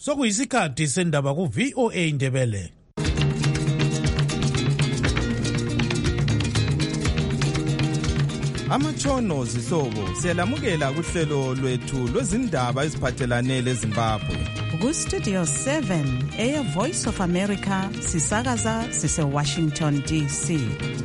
sokuyisikhathi sendaba ku-VOA Indebele. Amatshono zihlobo siyalamukela kuhlelo lwethu lwezindaba eziphathelane leZimbabwe. Ku-Studio 7 Air Voice of America sisakaza sise-Washington DC.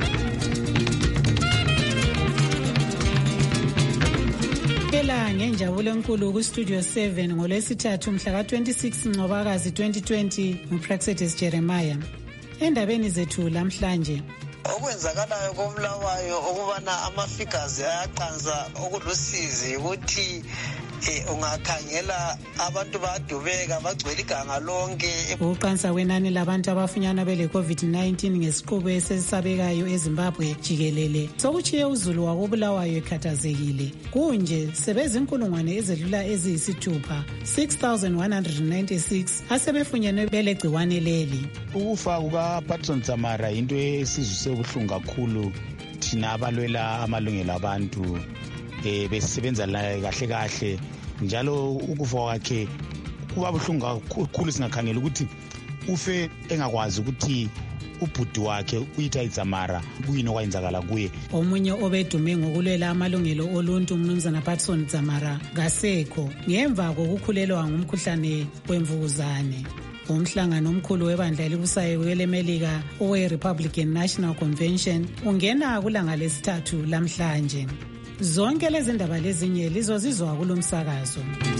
Ngenjabulo enkulu ku-Studio 7 ngolwesithathu mhla ka-26 Ncwabakazi 2020 nguPraxedis Jeremiah. Endabeni zethu lamhlanje, okwenzakalayo koBulawayo ukubana ama-figures ayaqansa, okulusizi ukuthi ungakhangela abantu badubeka bagcwele iganga lonke. Ukuqansa kwenani labantu abafunyanwa bele-COVID-19 ngesiqubu esesabekayo eZimbabwe jikelele sokutshiye uzulu wakoBulawayo ekhathazekile. Kunje sebezinkulungwane ezedlula eziyisithupha 6,196 asebefunyenwe belegciwane leli. Ukufa kukaPatson Dzamara yinto esizwise ubuhlungu kakhulu thina abalwela amalungelo abantu besebenza kahle kahle, njalo ukufa kwakhe kuba buhlungu kakhulu singakhangela ukuthi ufe engakwazi ukuthi ubhudi wakhe uyitha iDzamara kuyini okwenzakala kuye. Omunye obedume ngokulwela amalungelo oluntu umnumzana Patson Dzamara ngasekho ngemva kokukhulelwa ngumkhuhlane wemvukuzane. Umhlangano omkhulu webandla elibusayo kwelemelika owe-Republican National Convention ungena kulanga lesithathu lamhlanje. Zonke lezi ndaba lezinye lizozizwa kulomsakazo.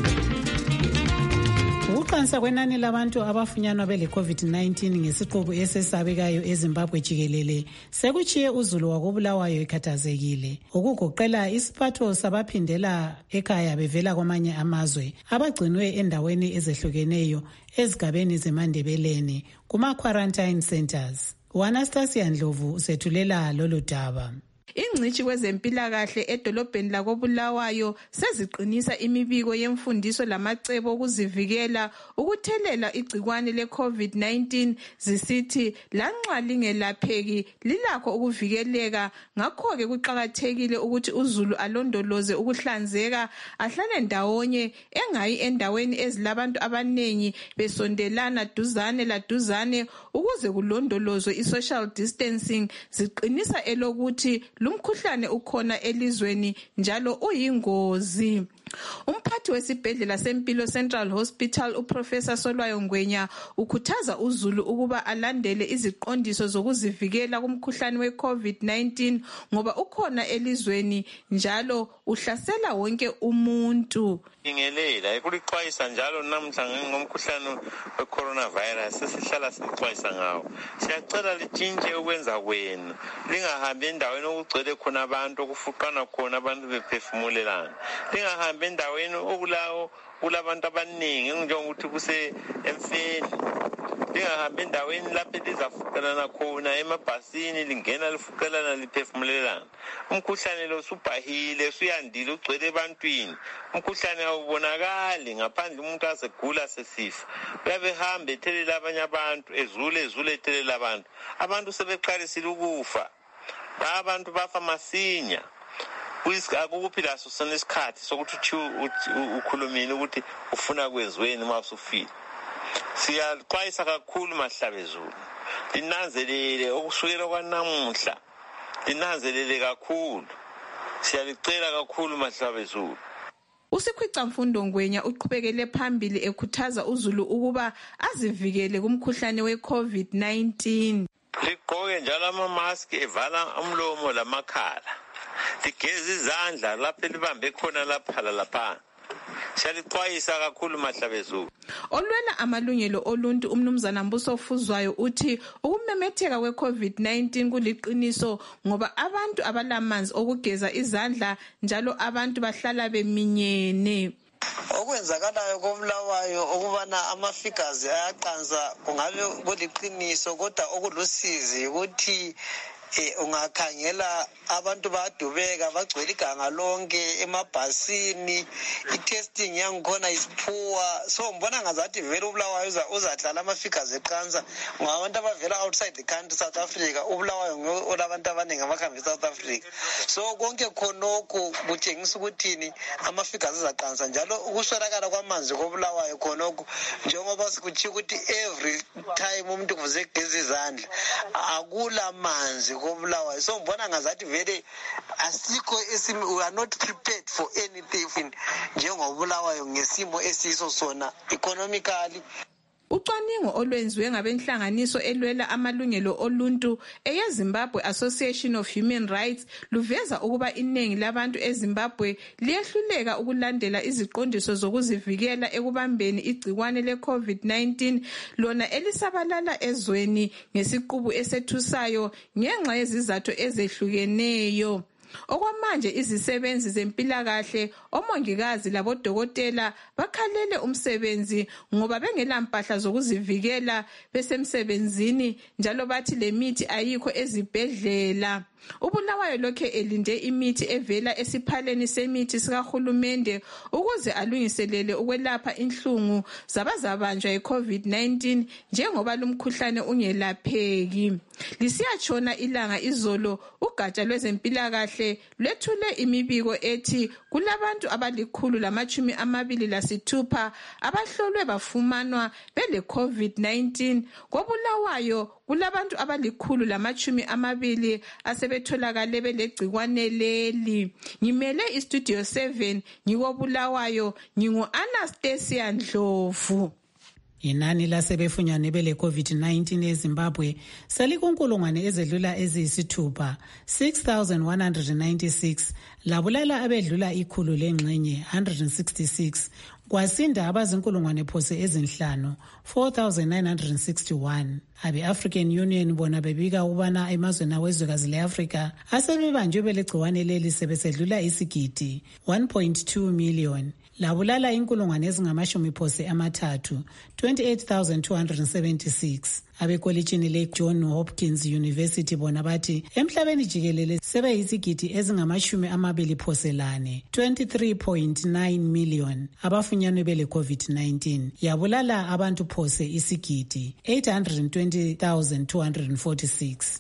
Ukuqansa kwenani labantu abafunyanwa bele-COVID-19 ngesiqubu esesabekayo eZimbabwe jikelele sekutshiye uzulu wakoBulawayo ekhathazekile, okugoqela isiphatho sabaphindela ekhaya bevela kwamanye amazwe abagcinwe endaweni ezehlukeneyo ezigabeni zeMandebeleni kuma-quarantine centers. Anastasia Ndlovu usethulela lolu daba. Ingcitshi kwezempilakahle edolobheni lakoBulawayo seziqinisa imibiko yemfundiso lamacebo okuzivikela ukuthelela igcikwane le-COVID-19 zisithi lanxa lingelapheki lilakho ukuvikeleka. Ngakho-ke kuqakathekile ukuthi uzulu alondoloze ukuhlanzeka, ahlale ndawonye, engayi endaweni ezilabantu abanengi besondelana duzane laduzane ukuze kulondolozwe i-social distancing. Ziqinisa elokuthi lumkhuhlane ukhona elizweni njalo uyingozi. Umphathi wesibhedlela sempilo Central Hospital uProfessor Solwayo Ngwenya ukhuthaza uzulu ukuba alandele iziqondiso zokuzivikela kumkhuhlane we-COVID-19 ngoba ukhona elizweni njalo uhlasela wonke umuntu. Ingelela ikulixwayisa njalo namhla ngomkhuhlane we-coronavirus sesihlala sixwayisa ngawo. Siyacela litshintshe ukwenza kwenu, lingahambi endaweni okugcwele khona abantu okufuqana khona abantu bephefumulelana. Lingahambi endaweni okulawo kulabantu abaningi njengokuthi kuse emfeni. Lingahambi endaweni lapho lizafuqelana khona emabhasini, lingena lifuqelana liphefumulelana. Umkhuhlane lo subhahile, usuyandile, ugcwele ebantwini. Umkhuhlane awubonakali ngaphandle umuntu azegula sesifa. Uyabe hamba ethelela abanye abantu, ezule ethelela abantu. Abantu sebeqalisile ukufa. Abantu bafa masinya. Akukuphi laso senesikhathi sokuthi ukhulumile ukuthi ufuna kwenziweni uma usufile. Siyaxwayisa kakhulu mahlabezulu. Linanzelele okusukela kwanamuhla. Linanzelele kakhulu. Siyalicela kakhulu mahlabezulu. uSikhwicamfundo Ngwenya uqhubekele phambili ekhuthaza uzulu ukuba azivikele kumkhuhlane we-COVID-19. Ligqoke njalo ama-mask evala umlomo lamakhala. Ligeze izandla lapho libambe khona lapha. Siyalixwayisa kakhulu mahlabezulu. Olwela amalungelo oluntu umnumzana Mbuso Fuzwayo uthi ukumemetheka kwe-COVID-19 kuliqiniso ngoba abantu abalamanzi okugeza izandla njalo abantu bahlala beminyene. Okwenzakalayo koBulawayo ukubana ama-figures ayaqansa kungabe kuliqiniso, kodwa okulusizi ukuthi ungakhangela abantu bayadubeka bagcwele iganga lonke emabhasini, i-testing yangikhona isiphuwa. So ngibona ngazathi vele uBulawayo uzadlala ama-figures eqansa ngabantu abavela outside the country, South Africa. uBulawayo olabantu abaningi abakhambe e-South Africa. So konke khonokho kutshengisa ukuthini ama-figures azaqansa, njalo ukuswelakala kwamanzi koBulawayo khonokho njengoba sikutshiya ukuthi every time umuntu kuvuze kugeza izandla akula manzi koBulawayo. So ngibona ngazathi vele asikho we are not prepared for anything njengoBulawayo ngesimo esiso sona economically. Ucwaningo olwenziwe ngabenhlanganiso elwela amalungelo oluntu eyeZimbabwe Association of Human Rights luveza ukuba iningi labantu eZimbabwe liyehluleka ukulandela iziqondiso zokuzivikela ekubambeni igcikwane le-COVID-19 lona elisabalala ezweni ngesiqubu esethusayo ngenxa yezizathu ezehlukeneyo. Okwamanje izisebenzi zempilakahle, omongikazi labodokotela bakhalele umsebenzi ngoba bengela mpahla zokuzivikela besemsebenzini, njalo bathi lemithi ayikho ezibhedlela. uBulawayo lokhe elinde imithi evela esiphaleni semithi sikahulumende ukuze alungiselele ukwelapha inhlungu zabazabanjwa yi-COVID-19 njengoba lumkhuhlane ungelapheki. Lisiyatshona ilanga izolo, ugatsha lwezempilakahle lwethule imibiko ethi kulabantu abali126 abahlolwe bafumanwa bele-COVID-19. KoBulawayo kulabantu abali120 asebetholakale belegcikwane leli. Ngimele iStudio 7 ngikoBulawayo, ngingu-Anastasia Ndlovu. Inani lasebefunyanwe bele COVID-19 eZimbabwe selikunkulungwane ezedlula eziyisithupha 6,196 labulala abedlula ikhulu lengxenye 166 kwasinda abazinkulungwane phose ezinhlanu 4,961. Abe-African Union bona bebika ukubana emazweni awezwekazi le-Afrika asebebanjwe belegciwane leli sebesedlula isigidi 1.2 million. Labulala inkulungwane ezingamashumi phose amathathu 28,276. Abekolitshini le-John Hopkins University bona bathi emhlabeni jikelele sebeyisigidi ezingamashumi amabili phose lane 23.9 million abafunyanwe bele COVID-19. Yabulala abantu phose isigidi 820,246.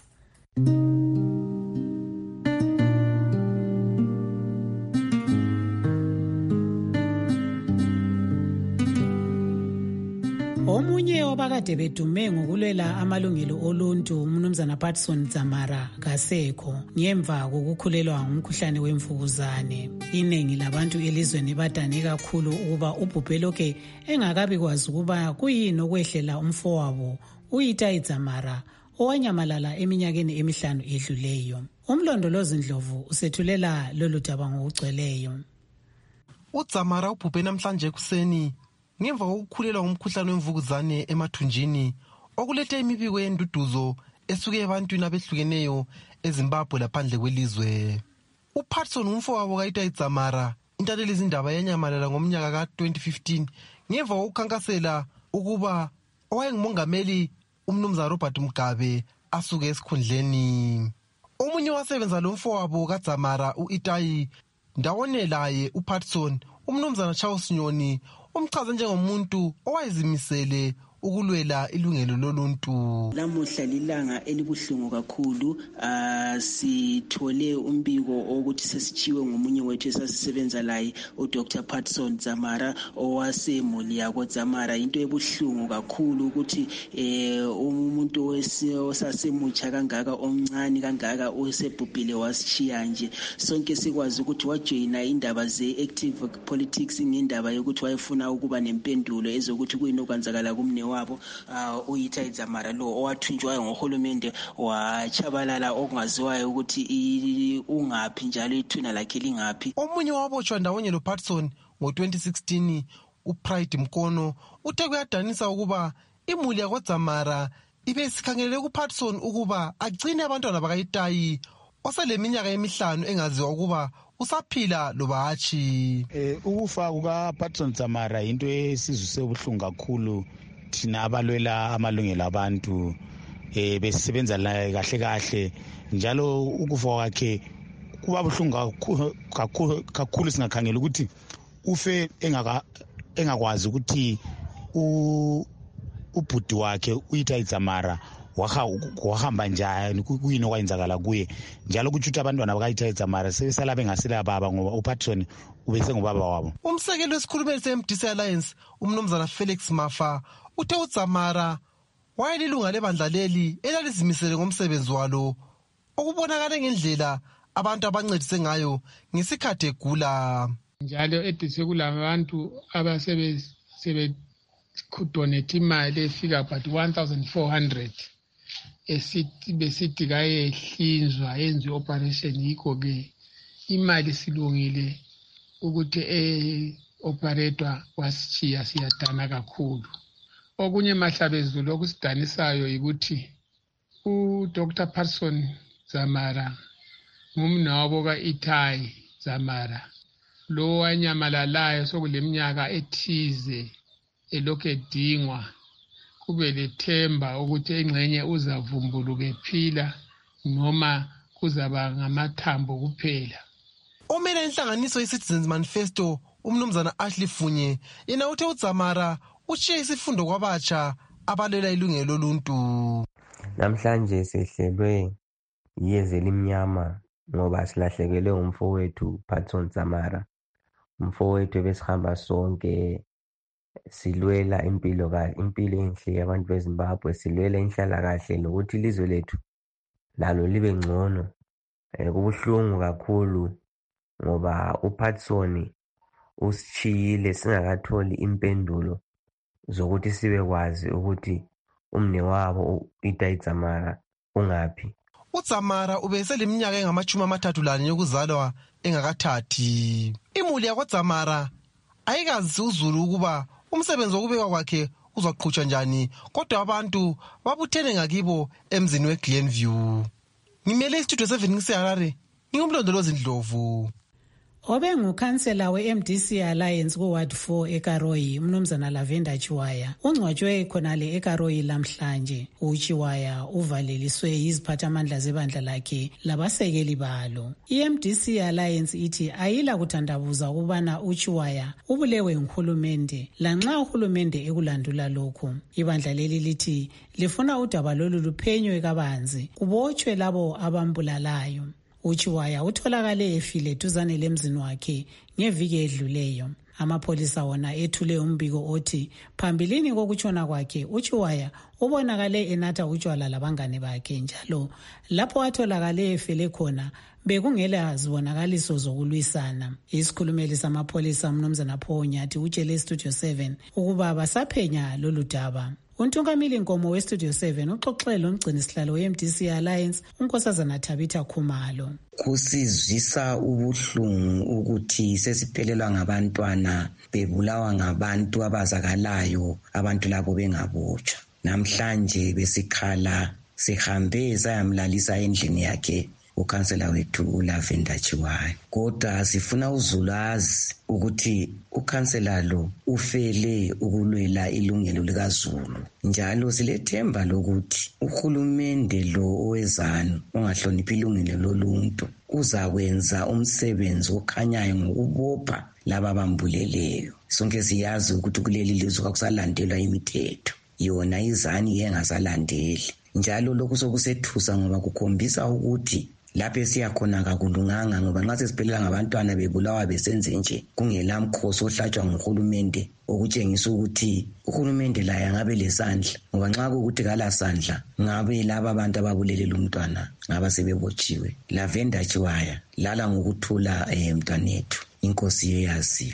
Omunye wabakade bedume ngokulwela amalungelo oluntu umnumzana Patson Dzamara kasekho ngemva kokukhulelwa ngumkhuhlane wemvukuzane. Iningi labantu elizweni badane kakhulu ukuba ubhubhe lokhe engakabi kwazi ukuba kuyini okwehlela umfowabo uItai Dzamara owanyamalala eminyakeni emihlanu edluleyo. Umlondolozi Ndlovu usethulela lolu daba ngokugcweleyo. uDzamara ubhubhe namhlanje ekuseni ngemva kokukhulelwa ngumkhuhlane wemvukuzane emathunjini okulethe imibiko yenduduzo esuke ebantwini abehlukeneyo eZimbabwe laphandle kwelizwe. uPatson umfowabo kaItai Dzamara intatheli izindaba yanyamalala ngomnyaka ka-2015 ngemva kokukhankasela ukuba owayengumongameli umnumzana Robert Mugabe asuke esikhundleni. Omunye wasebenza lo mfowabo kaDzamara uItai ndawone laye uPatson umnumzana Charles Nyoni umchaza njengomuntu owayezimisele ukulwela ilungelo loluntu. Lamuhla lilanga elibuhlungu kakhulu. Sithole umbiko ukuthi sesichiwe ngomunye wethu esasisebenza laye uDr. Patson Dzamara owasemuli yako Dzamara. Into ebuhlungu kakhulu ukuthi umuntu osasemutsha kangaka omncane kangaka osebhubhile wasishiya nje. Sonke sikwazi ukuthi wajoyina indaba ze-active politics ngendaba yokuthi wayefuna ukuba nempendulo ezokuthi kuyini okwenzakala kumne wabo uItai Dzamara lo owathunjwayo ngohulumende wachabalala okungaziwayo ukuthi ungaphi njalo ithuna lakhe lingaphi. Omunye wabotshwa ndawonye loPatson ngo-2016 uPride Mkono uthe kuyadanisa ukuba imuli yakwaDzamara ibe sikhangelele kuPatson ukuba agcine abantwana bakaItai oseleminyaka emihlanu engaziwa ukuba usaphila loba hatshi. Ukufa kukaPatson Dzamara into esizwe sebuhlungu kakhulu thina abalwela amalungelo abantu besisebenza naye kahle njalo ukufa kwakhe kuba buhlungu kakhulu singakhangela ukuthi ufe engakwazi ukuthi ubhudi wakhe uyitai Dzamara wahamba njani kuyini okwayenzakala kuye njalo kuthi abantwana bakayitai Dzamara sebesala bengasela baba ngoba uPatson ubese ngubaba wabo. Umsekeli wesikhulumeli se-MDC Alliance umnumzana Felix Mafa uthe uDzamara wayelilunga lebandla leli elalizimisele ngomsebenzi walo okubonakala ngendlela abantu abancedise ngayo ngesikhathi egula. Njalo edise kulabantu donate imali efika about 1,400 besithi kayehlinzwa yenziwe operation. Yikho ke imali silungile ukuthi operator wasitshiya siyadana kakhulu. Okunye mahlabezulu okusidanisayo yikuthi uDr. Patson Dzamara ngumnawabo ka-Itai Dzamara lo wanyamalalayo sokuleminyaka ethize elokhu edingwa kube lethemba ukuthi engxenye uzavumbuluka ephila noma kuzaba ngamathambo kuphela. Omele inhlanganiso ye-Citizens Manifesto umnumzana Ashley Funye yena uthe uDzamara ushiye isifundo kwabatsha abalela ilungelo loluntu. Namhlanje sehlelwe yiyeze elimnyama ngoba silahlekelwe umfowethu Patson Dzamara. Umfowethu ebesihamba sonke silwela impilo enhle yabantu beZimbabwe, silwela inhlalakahle nokuthi ilizwe lethu lalo libe ngcono. Kubuhlungu kakhulu ngoba uPatson usichiyile singakatholi impendulo zokuthi sibe kwazi ukuthi umnewabo uItai Dzamara ungaphi. uDzamara ubeseleminyaka engama-34 yokuzalwa engakathathi. Imuli yakwaDzamara ayikazi uzulu ukuba umsebenzi wokubekwa kwakhe uzaqhutshwa njani, kodwa abantu babuthene ngakibo emzini weGlenview. Ngimele istudio 7 ngiseHarare, ngingumlondolozi Ndlovu. Obengukhansela we-MDC Alliance ku-Ward 4 eKaroyi, umnumzana Lavenda Chiwaya, ungcwatshwe khonale eKaroyi lamhlanje. uChiwaya uvaleliswe yiziphathamandla zebandla lakhe labasekeli balo. I-MDC Alliance ithi ayila kuthandabuza ukubana uChiwaya ubulewe nguhulumende, lanxa uhulumende ekulandula lokhu. Ibandla leli lithi lifuna udaba lolu luphenywe kabanzi, kubotshwe labo abambulalayo. uChiwaya utholakale efile duzane lemzini wakhe ngeviki edluleyo. Amapholisa wona ethule umbiko othi phambilini kokutshona kwakhe uChiwaya ubonakale enatha utshwala labangane bakhe, njalo lapho atholakale efele khona bekungela zibonakaliso zokulwisana. Isikhulumeli samapholisa umnumzana Paul Nyathi utshele Studio 7 ukuba basaphenya lolu daba. Untungamili Nkomo weStudio 7 uxoxele umgcinisihlalo we-MDC Alliance uNkosazana Thabitha Khumalo. Kusizwisa ubuhlungu ukuthi sesiphelelwa ngabantwana bebulawa ngabantu abazakalayo, abantu labo bengabotshwa. Namhlanje besikhala sihambe sayamlalisa endlini yakhe ukhansela wethu uLavenda Chiwaya, kodwa sifuna uzulu azi ukuthi ukhansela lo ufele ukulwela ilungelo likaZulu, njalo silethemba lokuthi uhulumende lo owezanu ongahloniphi ilungelo loluntu uzakwenza umsebenzi okhanyayo ngokubopha laba bambuleleyo. Sonke siyazi ukuthi kuleli lizwe akusalandelwa imithetho, yona izani yengasalandeli, njalo lokhu sokusethusa ngoba kukhombisa ukuthi lapho siyakhona kakulunganga, ngoba nxa sesiphelela ngabantwana bebulawa besenze nje kungela mkhosi ohlatshwa nguhulumende, okutshengisa ukuthi uhulumende laye angabe lesandla, ngoba nxa kukuthi kala sandla ngabe laba abantu ababulelela umntwana ngaba sebebotshiwe. Lavenda Chiwaya, lala ngokuthula mntwanethu, inkosi yeyaziyo.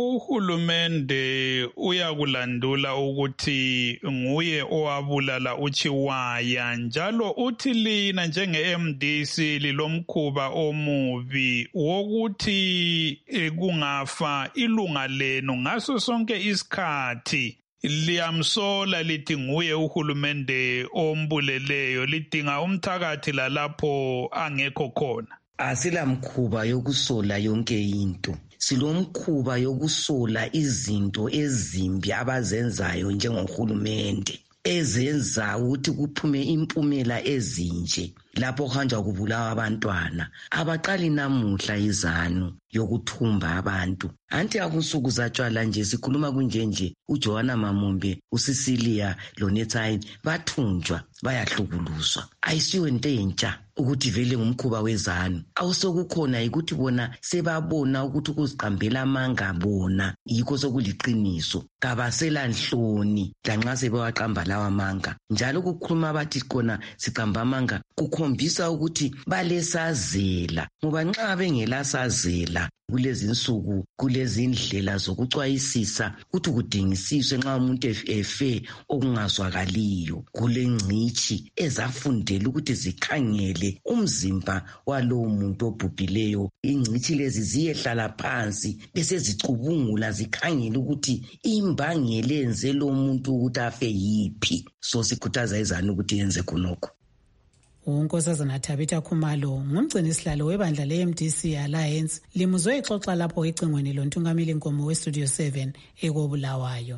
Uhulumende uyakulandula ukuthi nguye owabulala uChiwaya, njalo uthi lina njenge-MDC lilomkhuba omubi wokuthi kungafa ilunga lenu ngaso sonke isikhathi liyamsola lithi nguye uhulumende ombuleleyo, lidinga umthakathi lalapho angekho khona. Asilamkhuba yokusola yonke into, silomkhuba yokusola izinto ezimbi abazenzayo njengohulumende. ezenza ukuthi kuphume impumela ezinje lapho kuhanjwa kubulawa abantwana. Abaqali namuhla izanu yokuthumba abantu. Anti akunsuku zatshwala nje sikhuluma kunjenje uJohana Mamumbe, uCecilia Lonetine bathunjwa bayahlukuluzwa. Ayisiwe into entsha ukuthi vele ngumkhuba wezanu. Awusokukhona ukuthi bona sebabona ukuthi ukuziqambela amanga bona yikho sokuliqiniso. Kabasela nhloni lanxa sebewaqamba lawa amanga. Njalo ukukhuluma bathi khona siqamba amanga kukhombisa ukuthi balesazela. Ngoba nxa bengelasazela kulezi insuku kulezi indlela zokucwayisisa ukuthi kudingisiswe nxa umuntu efe okungazwakaliyo. Kulengcitshi ezafundela ukuthi zikhangele umzimba walowo muntu obhubhileyo. Ingcitshi lezi ziyehlala phansi bese zicubungula zikhangele ukuthi imbangela enze lo muntu ukuthi afe yiphi. So sikhuthaza izanu ukuthi yenze khonokho. uNkosazana Thabitha Khumalo ngumgcini sihlalo webandla le-MDC Alliance limuzwe ixoxa lapho ecingweni lontungameli Nkomo we-Studio 7 ekobulawayo.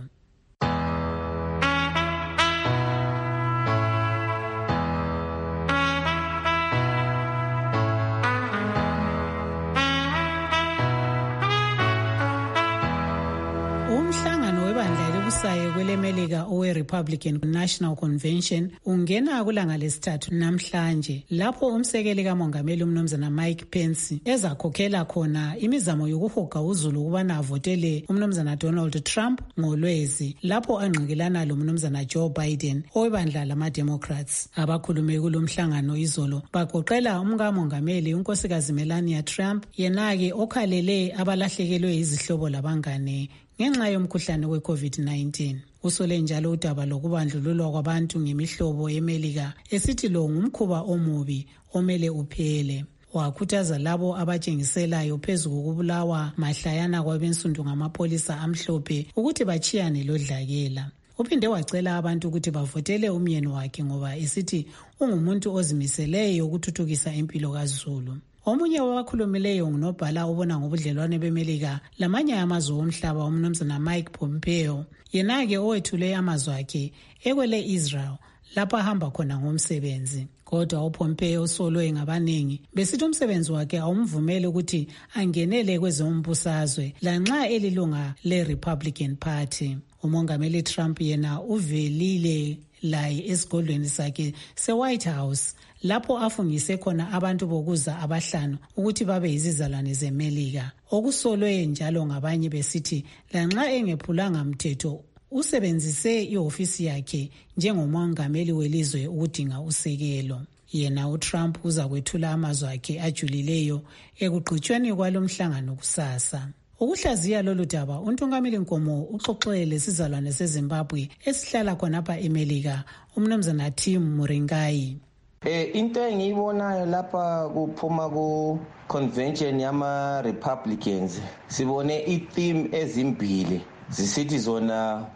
kwelemelika owe-Republican National Convention ungena kulanga lesithathu namhlanje lapho umsekeli kamongameli umnumzana Mike Pence ezakhokhela khona imizamo yokuhoga uzulu ukubana avotele umnumzana Donald Trump ngoLwezi lapho angqikelana lomnumzana Joe Biden owebandla lama-Democrats. Abakhulume kulomhlangano izolo bagoqela umkamongameli unkosikazi Melania Trump yenake okhalele abalahlekelwe izihlobo labangane ngenxa yomkhuhlane we-COVID-19. Usole njalo udaba lokubandlululwa kwabantu ngemihlobo yemelika esithi lo ngumkhuba omubi omele uphele. Wakhuthaza labo abatshengiselayo phezu kokubulawa mahlayana kwabensundu ngamapolisa amhlophe ukuthi bachiyane lodlakela. Uphinde wacela abantu ukuthi bavotele umyeni wakhe ngoba esithi ungumuntu ozimiseleyo ukuthuthukisa impilo kaZulu. Omunye wabakhulumileyo ngunobhala obona ngobudlelwane bemelika lamanye amazwe omhlaba umnumzana Mike Pompeo yenake owethule amazwi akhe ekwele Israel lapha ahamba khona ngomsebenzi. Kodwa uPompeo usolwe ngabaningi besithi umsebenzi wakhe awumvumeli ukuthi angenele kwezombusazwe lanxa elilunga le-Republican Party. Umongameli Trump yena uvelile laye esigodlweni sakhe se-White House lapho afungise khona abantu bokuza abahlanu ukuthi babe yizizalwane zemelika. Okusolwe njalo ngabanye besithi lanxa engephulanga mthetho usebenzise ihofisi yakhe njengomongameli welizwe ukudinga usekelo. Yena uTrump uza kwethula amazwi akhe ajulileyo ekugqitshweni kwalomhlangano kusasa. Ukuhlaziya lolu daba untungameli Nkomo uxoxele sizalwane seZimbabwe esihlala khonapha eMelika umnumzana Tim Muringai. Into engiyibonayo lapha kuphuma ku convention yama Republicans sibone i-theme ezimbili zisithi zona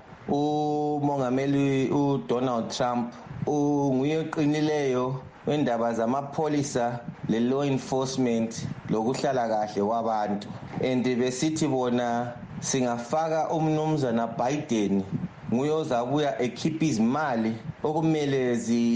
umongameli uDonald Trump unguye oqinileyo wendaba zamapholisa le-law enforcement lokuhlala kahle kwabantu, and besithi bona singafaka umnumzana Biden nguye ozabuya ekhipha izimali okumele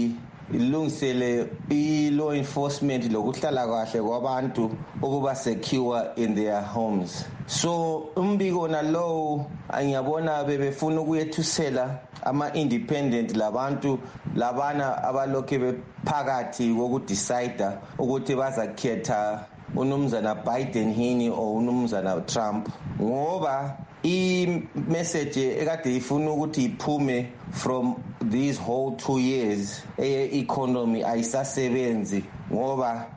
ilungisele i-law enforcement lokuhlala kahle kwabantu ukuba secure in their homes. So umbiko nalowo angiyabona bebefuna ukuyethusela ama-independent labantu labana abalokhe bephakathi kokudecide ukuthi bazakhetha unumzana Biden yini or unumzana Trump, ngoba i-message ekade ifuna ukuthi iphume from these whole 2 years economy ayisasebenzi ngoba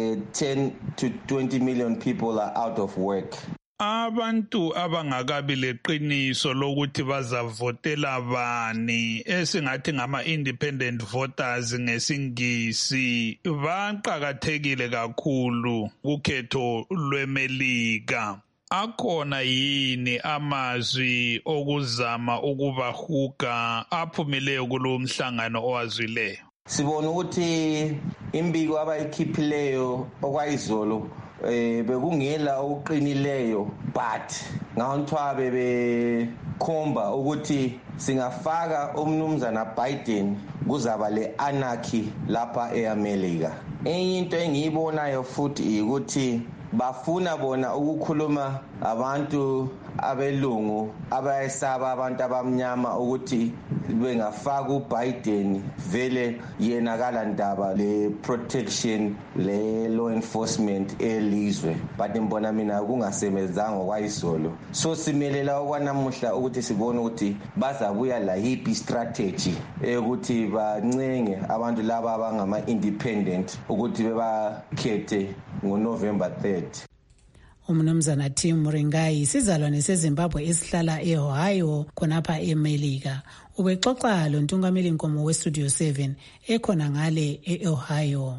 10 to 20 million people are out of work. Abantu abangakabi leqiniso lokuthi bazavotela bani esingathi ngama-independent voters ngesingisi baqakathekile kakhulu kukhetho lwemelika. Akhona yini amazwi okuzama ukubahuga aphumileyo kulo mhlangano owazwileyo? Sibona ukuthi imbiko abayikhiphileyo okwayizolo bekungela okuqinileyo but ngawuntwa bebekhomba ukuthi singafaka umnumzana Biden kuzaba le anarchy lapha eAmerica. Enye into engiyibonayo futhi ukuthi bafuna bona ukukhuluma abantu abelungu abayesaba abantu abamnyama ukuthi bengafaka uBiden vele yena kalandaba le protection le law enforcement elizwe but ngibona mina kungasebenzanga kwayizolo. So simelela okwanamuhla ukuthi sibone ukuthi bazabuya la yipi strategy ukuthi bancenge abantu laba abangama independent ukuthi bebakhethe ngoNovember 3rd. Umnumzana Tim Muringai isizalwane seZimbabwe esihlala eOhio khonapha eMelika. Ubexoxa lo ntungameli nkomo weStudio 7 ekhona ngale eOhio.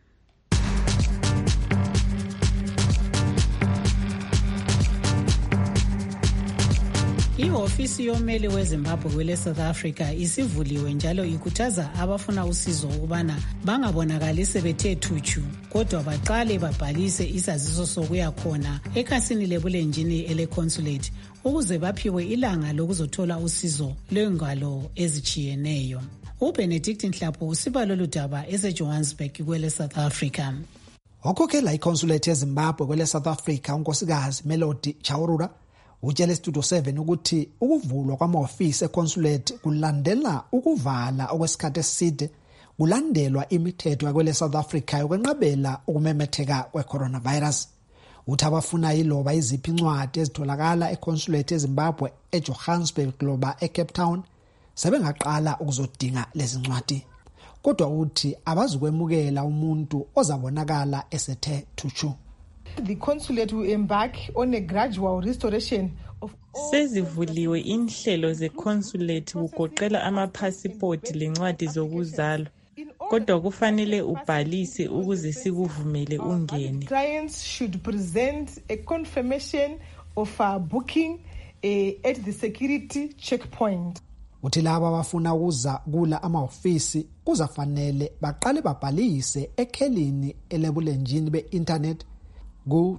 Ihofisi yomeli weZimbabwe kwele South Africa isivuliwe njalo ikhuthaza abafuna usizo ukubana bangabonakali sebethe thuchu kodwa baqale babhalise isaziso sokuya khona ekhasini lebulenjini ele-consulate ukuze baphiwe ilanga lokuzothola usizo lwengalo ezichiyeneyo. uBenedict Nhlapho usiba lolu daba eseJohannesburg kwele South Africa. Okhokhela iconsulate yeZimbabwe kwele South Africa unkosikazi Melody Chaurura utshele Studio 7 ukuthi ukuvulwa kwamahofisi econsulate kulandela ukuvala okwesikhathi eside kulandelwa imithetho yakwele South Africa yokwenqabela ukumemetheka kwe-coronavirus. Uthi abafuna yiloba iziphi incwadi ezitholakala econsulate yeZimbabwe eJohannesburg loba eCape Town sebengaqala ukuzodinga lezi ncwadi. Kodwa uthi abazukwemukela umuntu ozabonakala esethe thuchu. The consulate will embark on a gradual restoration of sezivuliwe inhlelo ze-consulate kugoqela amaphasipoti lencwadi zokuzalwa. Kodwa kufanele ubhalise ukuze sikuvumele ungene. Clients should present a confirmation of booking at the security checkpoint. Uthi laba abafuna ukuza kula amahofisi kuzafanele baqale babhalise ekhelini elebulenjini be-internet ku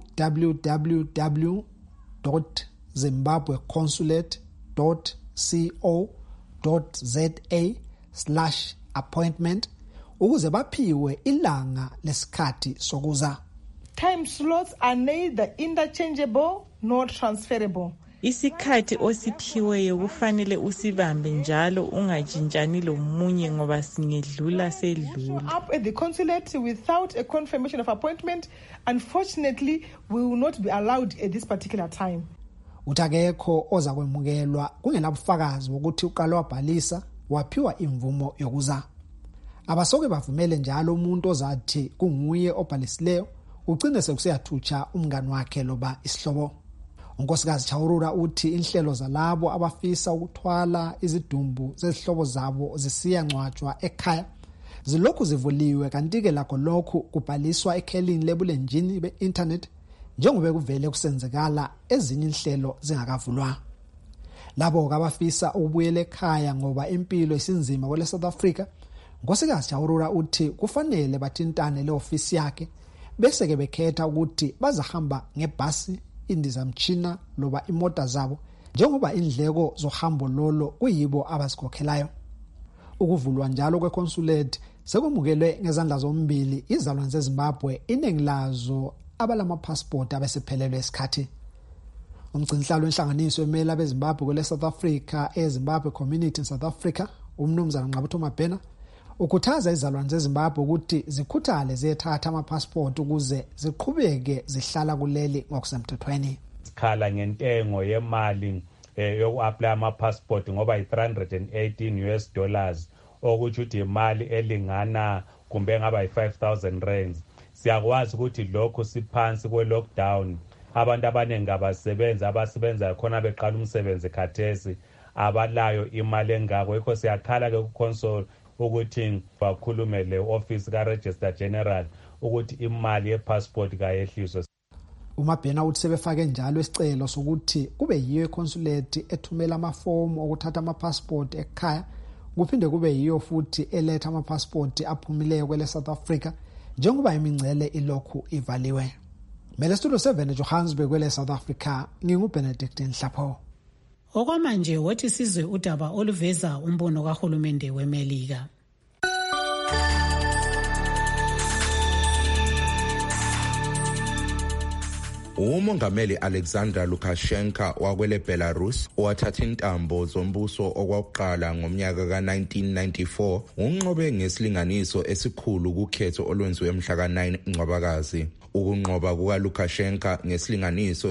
www.zimbabweconsulate.co.za/appointment ukuze baphiwe ilanga lesikhathi sokuza. Time slots are neither interchangeable nor transferable. Isikhathi osiphiweyo kufanele usibambe njalo ungajintshani lomunye ngoba singedlula sedlula. Up at the consulate without a confirmation of appointment, unfortunately, we will not be allowed at this particular time. Uthakekho oza kwemukelwa kungenabufakazi ukuthi uqala wabhalisa waphiwa imvumo yokuza. Abasoke bavumele njalo umuntu ozathi kunguye obhalisileyo ugcine sekusiyathutsha umngani wakhe loba isihlobo. Unkosikazi Chaurura uthi inhlelo zalabo abafisa ukuthwala izidumbu zezihlobo zabo zisiya ncwatshwa ekhaya zilokhu zivuliwe kanti ke lakho lokhu kubhaliswa ekhelini lebulenjini be-internet njengoba kuvele kusenzekala ezinye inhlelo zingakavulwa. Labo abafisa ukubuyela ekhaya ngoba impilo isinzima kwele South Africa, unkosikazi Chaurura uthi kufanele bathintane le-ofisi yakhe bese ke bekhetha ukuthi bazahamba ngebhasi, indizamtshina loba imota zabo njengoba indleko zohambo lolo kuyibo abazikhokhelayo. Ukuvulwa njalo kweconsulate sekumukelwe ngezandla zombili izalwane zeZimbabwe iningi lazo abalama-passport abesephelelwe isikhathi. Umgcinisihlalo wenhlanganiso emela beZimbabwe kwele South Africa eZimbabwe Community in South Africa umnumzana Ngqabutho Mabhena ukhuthaza izalwane zeZimbabwe ukuthi zikhuthale ziyethatha ama-passport ukuze ziqhubeke zihlala kuleli ngokusemthethweni. Sikhala ngentengo yemali yoku-apply ama-passport ngoba $318 okuthi uthi imali elingana kumbe ngaba yi-5,000 rands. Siyakwazi ukuthi lokho siphansi kwe-lockdown abantu abaningi abasebenza khona beqala umsebenzi khathesi abalayo imali engako. Yikho siyakhala-ke ku-console ukuthi bakhulume le-office ka-Register General ukuthi imali ye-passport kayehliswe. uMabhena uthi sebefake njalo isicelo sokuthi kube yiyo iconsulate ethumela amafomu okuthatha ama-passport ekhaya kuphinde kube yiyo futhi eletha ama-passport aphumileyo kwele South Africa njengoba imingcele ilokhu ivaliwe. Mele Studio 7 eJohannesburg kwele South Africa, nginguBenedict Nhlapho. Okwamanje wothi sizwe udaba oluveza umbono kahulumende weMelika. Umongameli Alexander Lukashenko wakwele Belarus owathatha intambo zombuso okwakuqala ngomnyaka ka1994 unqobe ngesilinganiso esikhulu kukhetho olwenziwe mhla ka9 Ncwabakazi. Ukunqoba kuka Lukashenko ngesilinganiso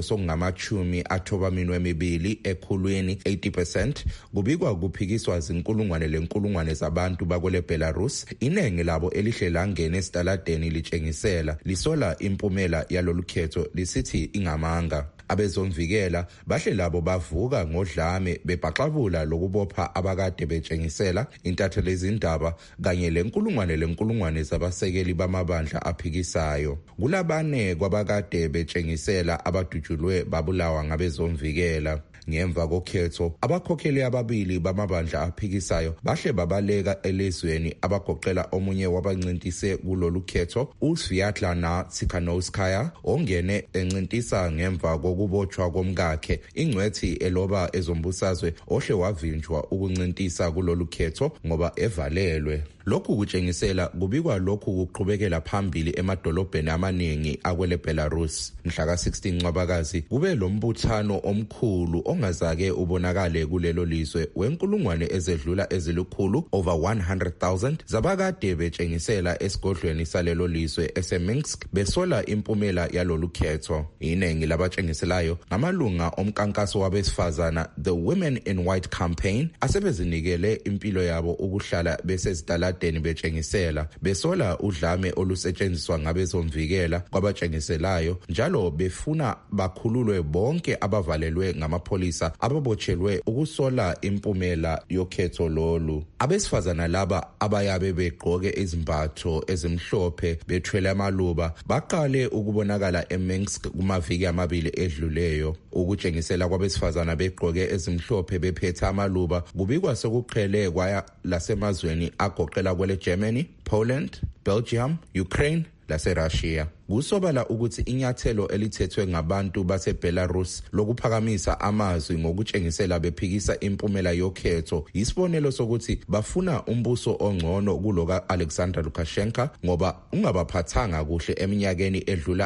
sokungama-92 ekhulwini 80% kubikwa kuphikiswa zinkulungwane zabantu bakwele Belarus. Inengi labo elihle langena esitaladeni litshengisela lisola impumela yalolu khetho lisithi ingamanga. Abezomvikela bahle labo bavuka ngodlame bebhaxabula lokubopha abakade betshengisela intatheli zindaba kanye lenkulungwane zabasekeli bamabandla aphikisayo. Kulabane kwabakade betshengisela abadutshulwe babulawa ngabezomvikela. Ngemva kokhetho abakhokheli ababili bamabandla aphikisayo bahle babaleka elizweni abagoqela omunye wabancintise kulolu khetho uSvyatlana Tsikhanouskaya ongene encintisa ngemva kokubotshwa komkakhe ingcwethi eloba ezombusazwe ohle wavinjwa ukuncintisa kulolu khetho ngoba evalelwe. Lokhu kutshengisela kubikwa lokhu kuqhubekela phambili emadolobheni amaningi akwele Belarus. Mhla ka16 Ncwabakazi kube lombuthano omkhulu ongazake ubonakale kulelo lizwe wenkulungwane ezedlula ezilukhulu over 100,000 zabakade betshengisela esigodlweni salelo lizwe eseMinsk besola impumela yalolu khetho. Inengi labatshengiselayo ngamalunga omkankaso wabesifazana The Women in White Campaign asebezinikele impilo yabo ukuhlala besezitala deni betshengisela besola udlame olusetshenziswa ngabezomvikela kwabatshengiselayo njalo befuna bakhululwe bonke abavalelwe ngamapholisa ababotshelwe ukusola impumela yokhetho lolu. Abesifazana laba abayabe begqoke izimbatho ezimhlophe bethwele amaluba baqale ukubonakala eMinsk kumaviki amabili edluleyo. Ukutshengisela kwabesifazana begqoke ezimhlophe bephethe amaluba kubikwa sokuqhele kwaya lasemazweni agoqela kwele Germany, Poland, Belgium, Ukraine laseRussia. Kusobala ukuthi inyathelo elithethwe ngabantu baseBelarus lokuphakamisa amazwi ngokutshengisela bephikisa impumela yokhetho isibonelo sokuthi bafuna umbuso ongcono kuloka Alexander Lukashenko ngoba ungabaphathanga kuhle eminyakeni edlula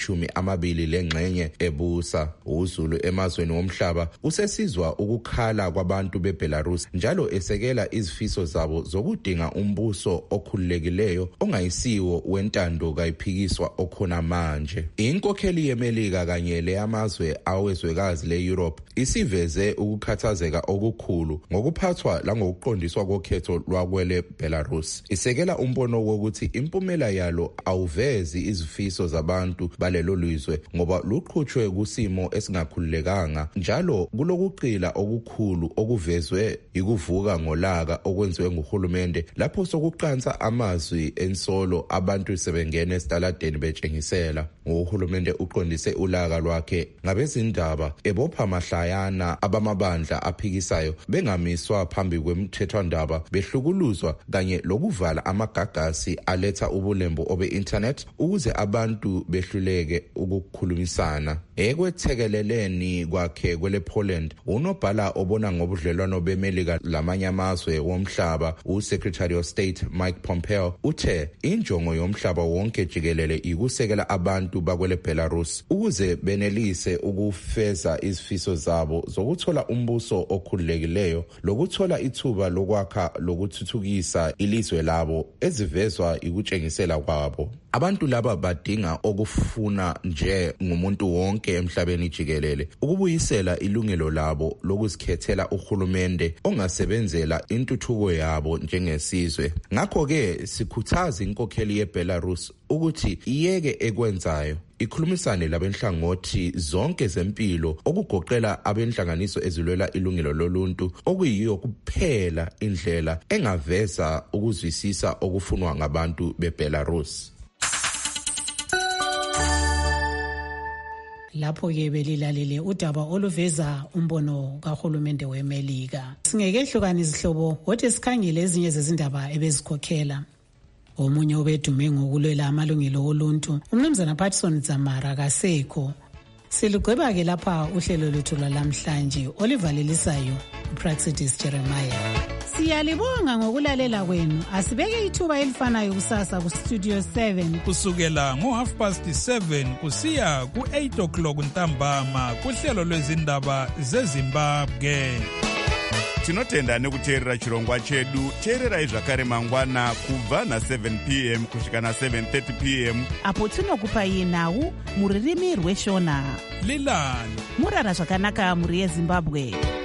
20 lengxenye ebusa. Uzulu emazweni womhlaba usesizwa ukukhala kwabantu beBelarus njalo esekela izifiso zabo zokudinga umbuso okhululekileyo ongayisiwo wentando kayiphikiswa khona manje. Inkokheli yeMelika kanye leyamazwe awezwekazi leEurope isiveze ukukhathazeka okukhulu ngokuphathwa langokuqondiswa kokhetho lwakwele Belarus. Isekela umbono wokuthi impumela yalo awuvezi izifiso zabantu balelo lizwe ngoba luqhutshwe kusimo esingakhululekanga njalo kulokuqila okukhulu okuvezwe ikuvuka ngolaka okwenziwe nguhulumende lapho sokuqansa amazwi ensolo abantu sebengena esitaladeni betshengisela. Uhulumende uqondise ulaka lwakhe ngabezindaba ebopha mahlayana abamabandla aphikisayo bengamiswa phambi kwemthethwandaba behlukuluzwa kanye lokuvala amagagasi aletha ubulembu obe-internet ukuze abantu behluleke ukukhulumisana. Ekwethekeleleni kwakhe kwele Poland unobhala obona ngobudlelwano beMelika lamanye amazwe womhlaba uSecretary of State Mike Pompeo uthe injongo yomhlaba wonke jikelele ikusekela abantu bakwele Belarus ukuze benelise ukufeza izifiso zabo zokuthola umbuso okhululekileyo lokuthola ithuba lokwakha lokuthuthukisa ilizwe labo ezivezwa ikutshengisela kwabo. Abantu laba badinga okufuna nje ngumuntu wonke emhlabeni jikelele ukubuyisela ilungelo labo lokuzikhethela uhulumende ongasebenzela intuthuko yabo njengesizwe. Ngakho-ke sikhuthaza inkokheli yeBelarus ukuthi iyeke ekwenzayo ikhulumisane labenhlangothi zonke zempilo okugoqela abenhlanganiso ezilwela ilungelo loluntu okuyiyo kuphela indlela engaveza ukuzwisisa okufunwa ngabantu beBelarus. Lapho-ke belilalele udaba oluveza umbono kahulumende weMelika. Singekehlukanisa izihlobo, wothi sikhangele ezinye zezindaba ebezikhokhela. omunye obedume ngokulwela amalungelo oluntu umnumzana Patson Dzamara kasekho. Silugqiba-ke lapha uhlelo lwethu lwalamhlanje olivalelisayo uPraxidis Jeremiah. Siyalibonga ngokulalela kwenu. Asibeke ithuba elifanayo kusasa kuStudio 7 kusukela ngo7:30 kusiya ku8 ntambama kuhlelo lwezindaba zeZimbabwe. Tinotenda nekuteerera chirongwa chedu. Teererai zvakare mangwana kubva na7 p.m. kusvika na7:30 p.m. apo tinokupai nhau muririmi rweshona. Lilani murara zvakanaka muri yeZimbabwe.